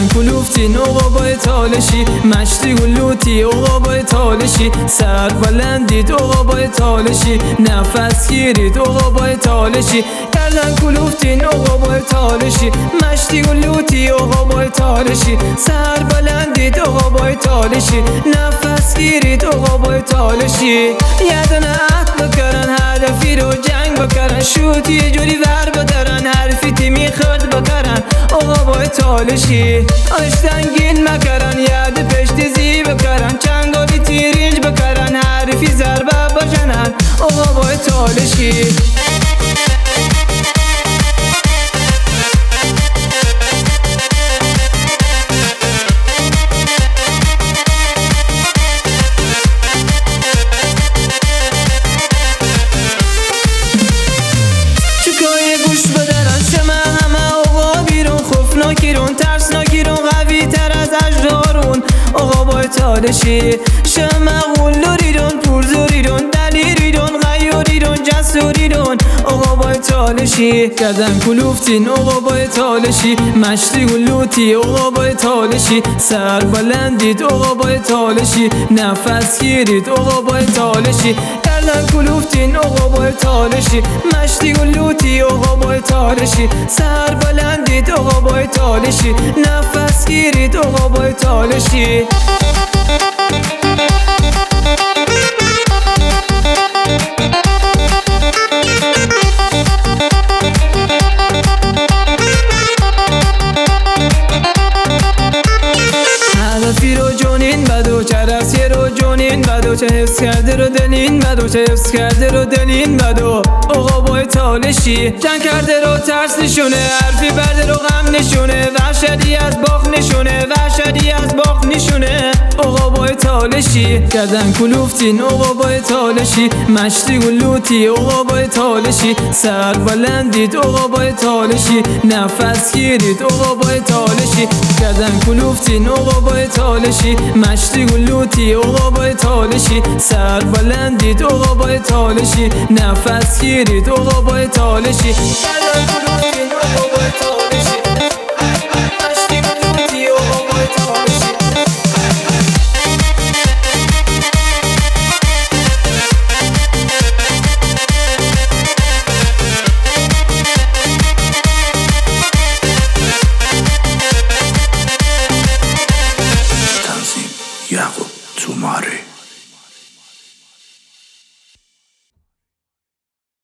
کلوفتین عقابای تالشی، مشتی گلوتی عقابای تالشی، سر بلندید عقابای تالشی، نفس گیرید عقابای تالشی. گردن کلوفتین عقابای تالشی، مشتی گلوتی عقابای تالشی، سر بلندید عقابای تالشی، نفس گیرید عقابای تالشی. یه دونه عهد بکرن، هدفی رو جنگ بکرن، شوتی جوری ور بدرن، حرفی تیمی خرد بکرن عقابای تالشی. آشتنگین مکرن، یاد پشت زی بکرن، چنگالی تیرینج بکرن، حرفی ضربه بجنن عقابای تالشی. ترسناکیرون قوی تر از اجدارون عقابای تالشی. شمغولوریدون پرزوریدون دلیریدون غیوریدون جسوریدون عقابای تالشی. گردن کلوفتین عقابای تالشی، مشتی گلوتی عقابای تالشی، سر بلندید عقابای تالشی، نفس گیرید عقابای تالشی. گردن کلوفتین عقابای تالشی، مشتی گلوتی عقابای تالشی، سر بلندید عقابای تالشی، نفس گیرید عقابای تالشی. هدفی رو جونین بدو، چرسی رو جونین بدو، چه حفظ کرده رو دلین بدو، چه حفظ کرده رو دلین بدو عقابای تالشی. جنگ کرده رو ترس نشونه، حرفی برده رو غم نشونه، وحشتی از باخ نشونه، وحشتی از باخ نشونه عقابای تالشی. گردن کلوفتین عقابای تالشی، مشتی گلوتی عقابای تالشی، سر بلندید عقابای تالشی، نفس گیرید عقابای تالشی. گردن کلوفتین عقابای تالشی، مشتی گلوتی عقابای تالشی، سر بلندید عقابای تالشی، نفس گیرید عقابای تالشی. گردن کلوفتین عقابای تالشی، مشتی گلوتی عقابای تالشی. یعقوب توماره.